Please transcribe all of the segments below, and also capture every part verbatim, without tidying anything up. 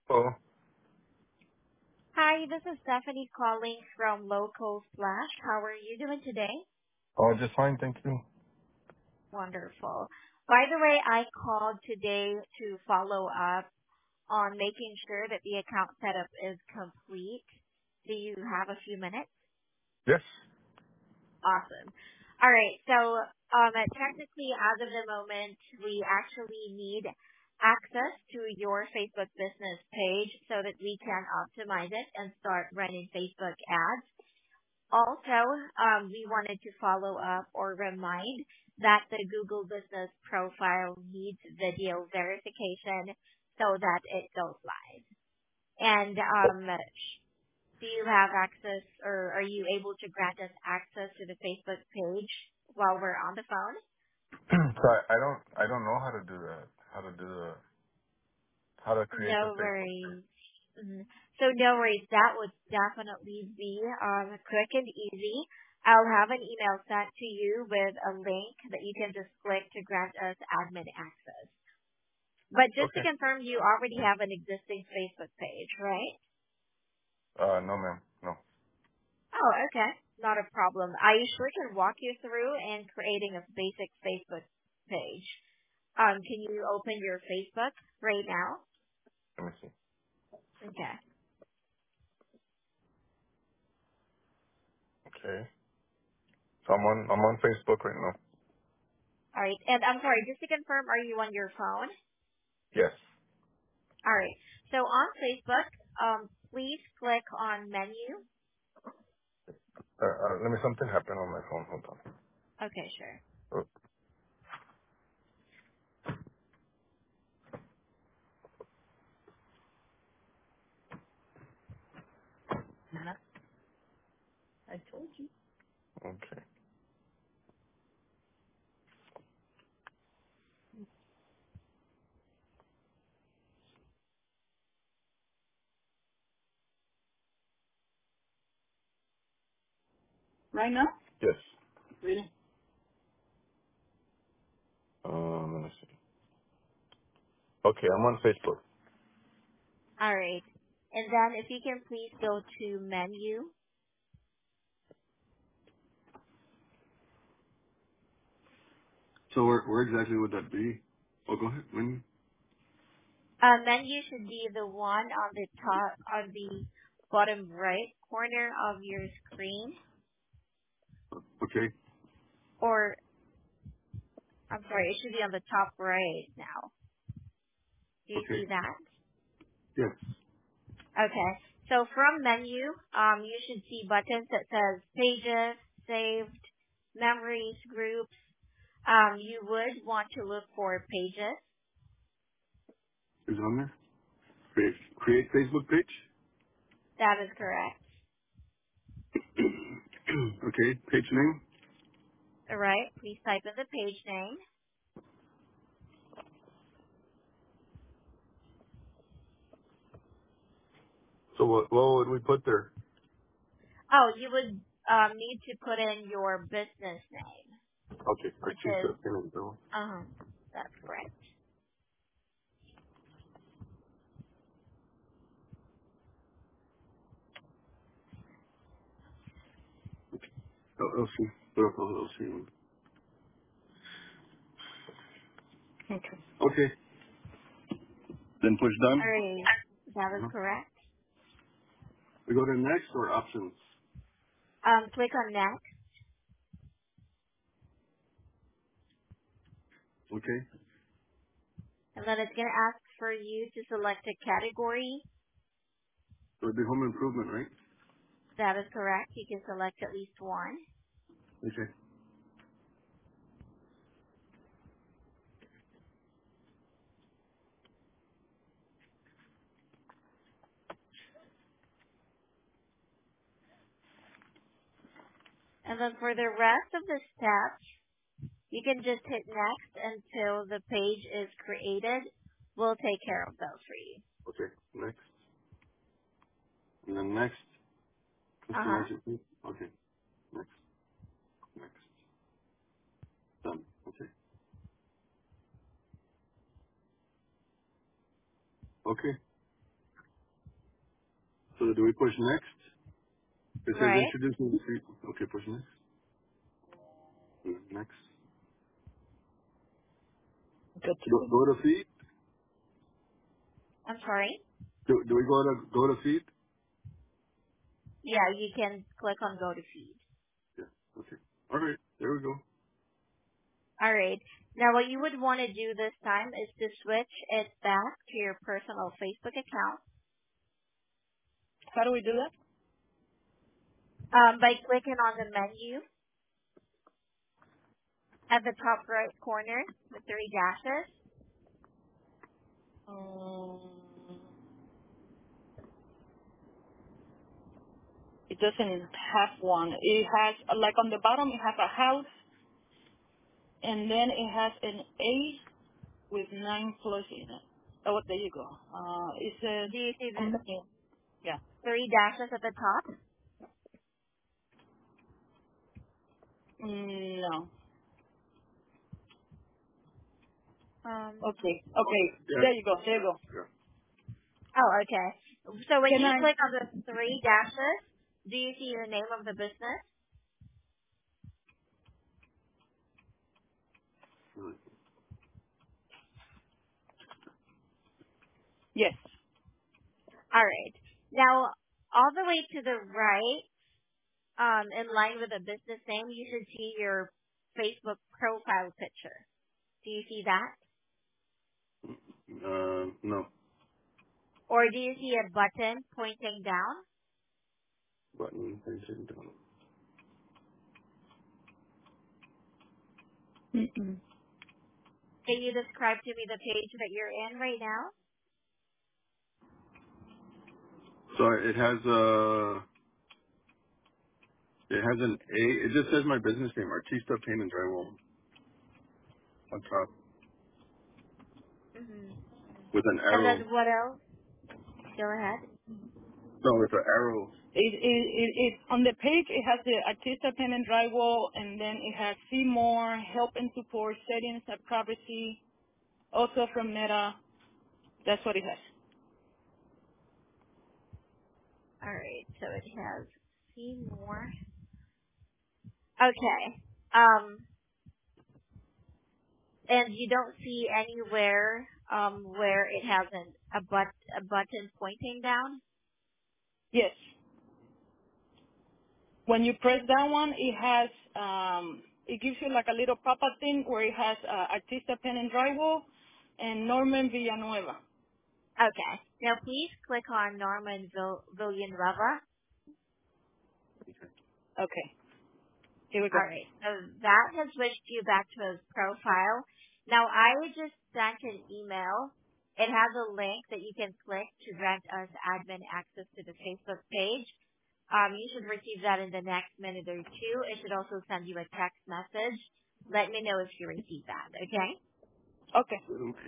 Oh, Hi, this is Stephanie calling from Local Slash. How are you doing today? oh, just fine, thank you. Wonderful. By the way, I called today to follow up on making sure that the account setup is complete. Do you have a few minutes? Yes. Awesome. All right. So, um, technically, as of the moment, we actually need access to your Facebook business page so that we can optimize it and start running Facebook ads. Also, um, we wanted to follow up or remind that the Google Business Profile needs video verification so that it goes live. And um, do you have access or are you able to grant us access to the Facebook page while we're on the phone? so I, I don't, I don't know how to do that. How to do the, how to create the No Facebook. worries. Mhm. So no worries. That would definitely be um, quick and easy. I'll have an email sent to you with a link that you can just click to grant us admin access. But just to Okay. confirm, you already have an existing Facebook page, right? Uh, no, ma'am. No. Oh, okay. Not a problem. I sure can walk you through in creating a basic Facebook page. Um, can you open your Facebook right now? Let me see. Okay. Okay. So I'm on, I'm on Facebook right now. All right. And I'm sorry, just to confirm, are you on your phone? Yes. All right. So on Facebook, um, please click on menu. Uh, uh, let me, something happened on my phone. Hold on. Okay, sure. Oh, okay. Right now? Yes. Really? Um, let me see. Okay, I'm on Facebook. All right. And then if you can please go to menu. So where, where exactly would that be? Oh, go ahead. When? Uh, menu should be the one on the top, on the bottom right corner of your screen. Okay. Or, I'm sorry, it should be on the top right now. Do you Okay. see that? Yes. Okay. So from menu, um, you should see buttons that says pages, saved, memories, groups. Um, you would want to look for pages. Is it on there? Create, create Facebook page? That is correct. Okay. Page name? All right. Please type in the page name. So what, what would we put there? Oh, you would um, need to put in your business name, Okay, which artista is, Pinto. uh, that's correct. L L C. L L C. Okay. Okay. Then push All done. right. That is Uh-huh. correct. We go to next or options. Um, click on next, Okay. and then it's going to ask for you to select a category. So it'd be home improvement, right? That is correct. You can select at least one. Okay. And then for the rest of the steps, you can just hit next until the page is created. We'll take care of those for you. Okay. Next. And then next. Uh-huh. Customize it. Okay. Next. Next. Done. Okay. Okay. do we push next? It says Right? introducing the feed. Okay, push next. Mm, Next. Good. Go, go to feed. I'm sorry? Do, do we go to go to feed? Yeah, you can click on go to feed. Yeah. Okay. All right. There we go. All right. Now, what you would want to do this time is to switch it back to your personal Facebook account How do we do that? um, by clicking on the menu at the top right corner, the three dashes. Um, it doesn't have one. It has, like on the bottom, it has a house, and then it has an A with nine plus in it. Oh, there you go. Uh, it says, Do you see the um, yeah. three dashes at the top? Mm, no. Um, Okay. Okay. Yeah. There you go. There you go. Yeah. oh, okay. So when Can you I? click on the three dashes, do you see the name of the business? Yes. All right. Now, all the way to the right, um, in line with the business name, you should see your Facebook profile picture. Do you see that? Uh, no. Or do you see a button pointing down? Button. Facing down. Mm-mm. Can you describe to me the page that you're in right now? So it has uh it has an A. It just says my business name, Artista Paint and Drywall, on top Mm-hmm. with an And arrow. then what else? Go ahead. No, with an arrow. It, it, it, it, on the page, it has the Artista Pen and Drywall, and then it has see more, help and support, settings and privacy, also from Meta. That's what it has. All right. So it has see more. Okay. Um, and you don't see anywhere um where it has an, a but a button pointing down. Yes. When you press that one, it has, um, it gives you like a little pop-up thing where it has uh, Artista Pen and Drywall and Norman Villanueva. Okay. Now please click on Norman Vill- Villanueva. Okay. Here we All go. right. So that has switched you back to his profile. Now I just sent an email. It has a link that you can click to grant us admin access to the Facebook page. Um, you should receive that in the next minute or two. It should also send you a text message. Let me know if you receive that, okay? Okay.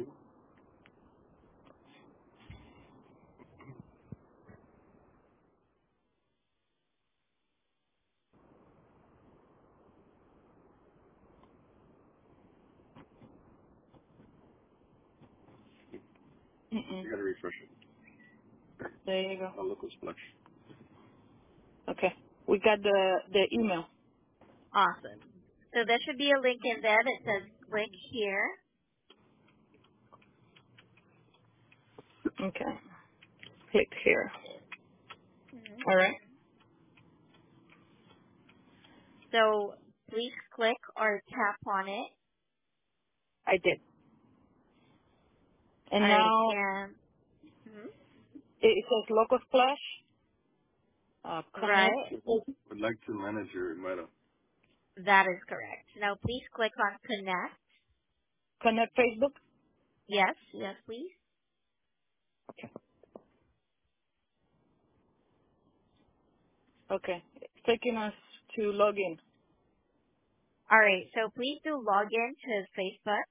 Mm-mm. You gotta refresh it. There you go. Oh, look, splash. Okay. We got the, the email. Awesome. So there should be a link in there that says click here. Okay. Click here. Mhm. All right. So please click or tap on it. I did. All And right. now And mhm. it it says local splash, uh, connect, Right. Would like to manage your Meta. That is correct. Now please click on connect. connect Facebook. Yes. Yes, please. Okay. Okay. It's taking us to log in. All right. So please do log in to Facebook.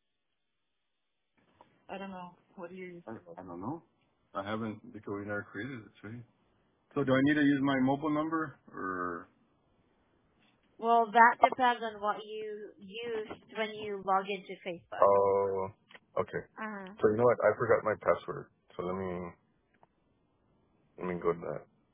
I don't know. What do you use? I, I don't know. I haven't because we never created it. See? So do I need to use my mobile number or? Well, that depends on what you used when you log into Facebook. Oh, okay. Uh-huh. So you know what? I forgot my password. So let me let me go to that.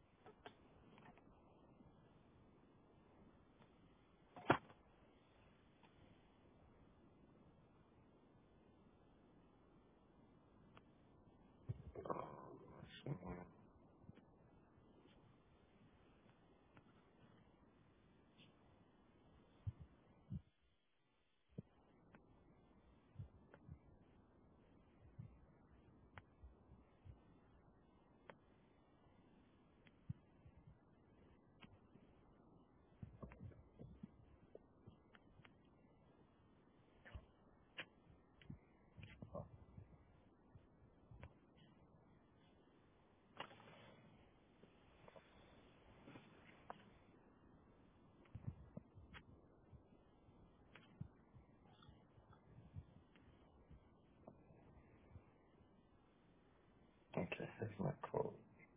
Here's my quote.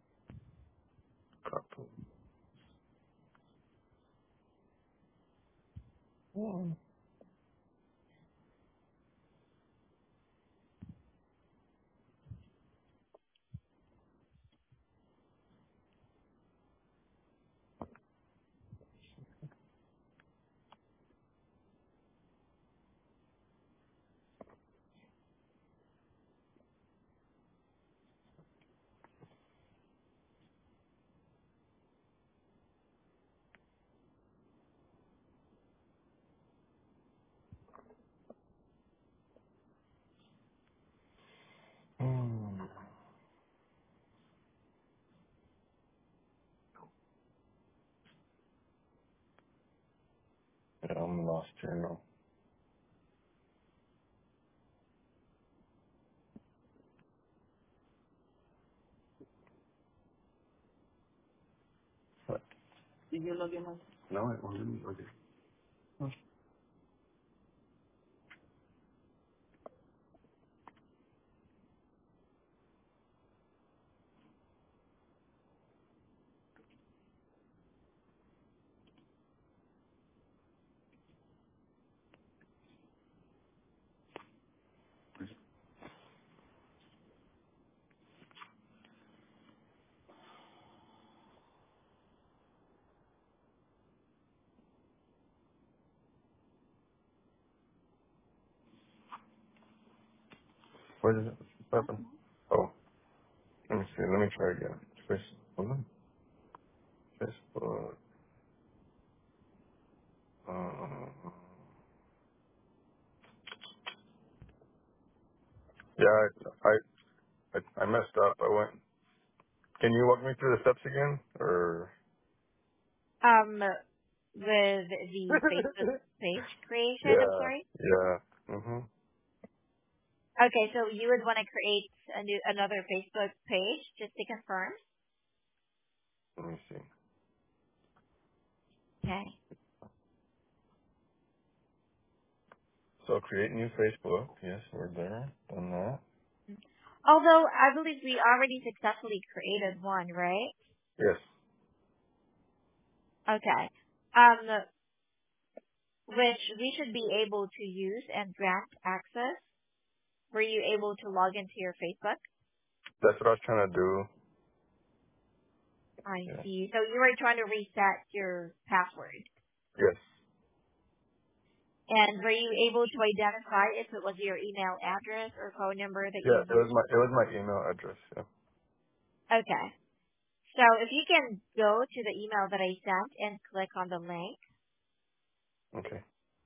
Copy. Mm. Mm. Yeah, I'm lost here now. What? Did you log in? No, it wasn't. Okay. Oh, what is it? What happened? Oh, let me see. Let me try again. Face, hold on. Facebook. Uh, yeah, I, I, I, I messed up. I went. Can you walk me through the steps again? Or? Um, with the Facebook page creation, I'm yeah. sorry. Yeah. Mhm. Okay, so you would want to create a new another Facebook page just to confirm. Let me see. Okay. So create new Facebook. Yes, we're there. Done that. Although I believe we already successfully created one, right? Yes. Okay. Um, which we should be able to use and grant access. Were you able to log into your Facebook? That's what I was trying to do. I Yeah. see. So you were trying to reset your password. Yes. And were you able to identify if it was your email address or phone number that Yeah. you It was used? my it was my email address. Yeah. Okay. So if you can go to the email that I sent and click on the link. Okay.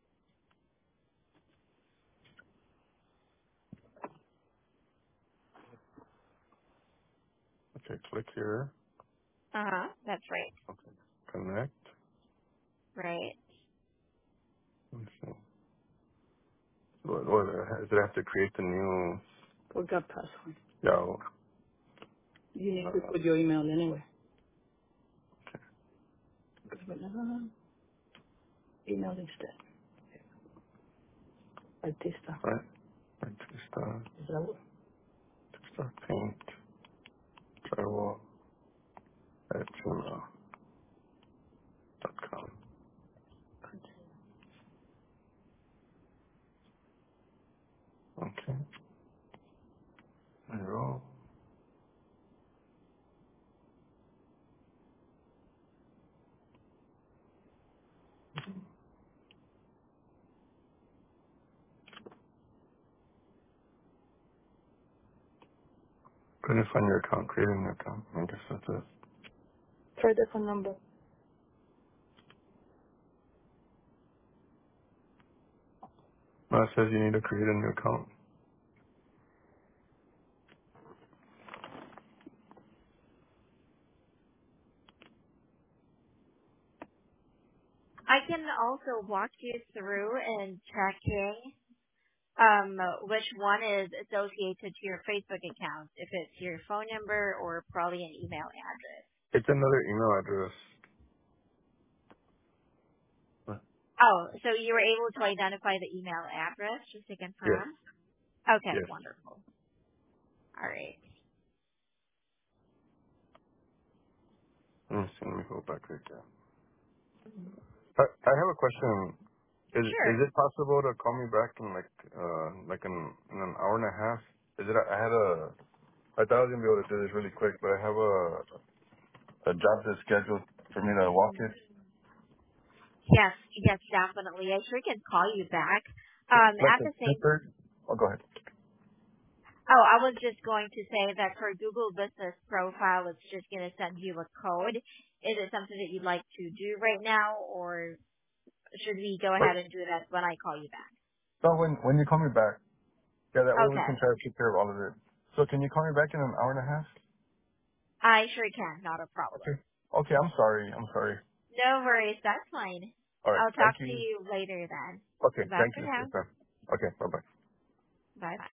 Okay. Click here. Uh-huh. That's right. Okay. Connect. Right. Let's see. What, what does it have to create the new? Forgot password. Yeah. You need to Uh, put your email anyway. Uh, email instead. Artista. right. Right. Start. Is that what? Start paint. Drywall at gmail dot com. Okay. There you go. Couldn't find your account. Creating an account. I guess that's it. Try the phone number. No, it says you need to create a new account. I can also walk you through and checking um, which one is associated to your Facebook account, if it's your phone number or probably an email address. It's another email address. What? Oh, so you were able to identify the email address just to Yes. confirm? Okay, Yes. wonderful. All right. Let me see. Let me go back right there. Mhm. I, I have a question. Is is Sure. it possible to call me back in like uh like in, in an hour and a half? Is it? I had a. I thought I was gonna be able to do this really quick, but I have a a job that's scheduled for me to walk Mhm. in. Yes, yes, definitely. I sure can call you back. Um, Like at a the two same, thirty. Oh, go ahead. oh, I was just going to say that for Google Business Profile, it's just going to send you a code. Is it something that you'd like to do right now, or should we go But ahead and do that when I call you back? so when when you call me back, yeah, that way we Okay. can try to take care of all of it. So can you call me back in an hour and a half? I sure can. Not a problem. Okay. Okay. I'm sorry. I'm sorry. No worries. That's fine. All right. I'll Thank talk to you. you later then. Okay. Goodbye Thank for you. now. Okay. Bye bye. Bye.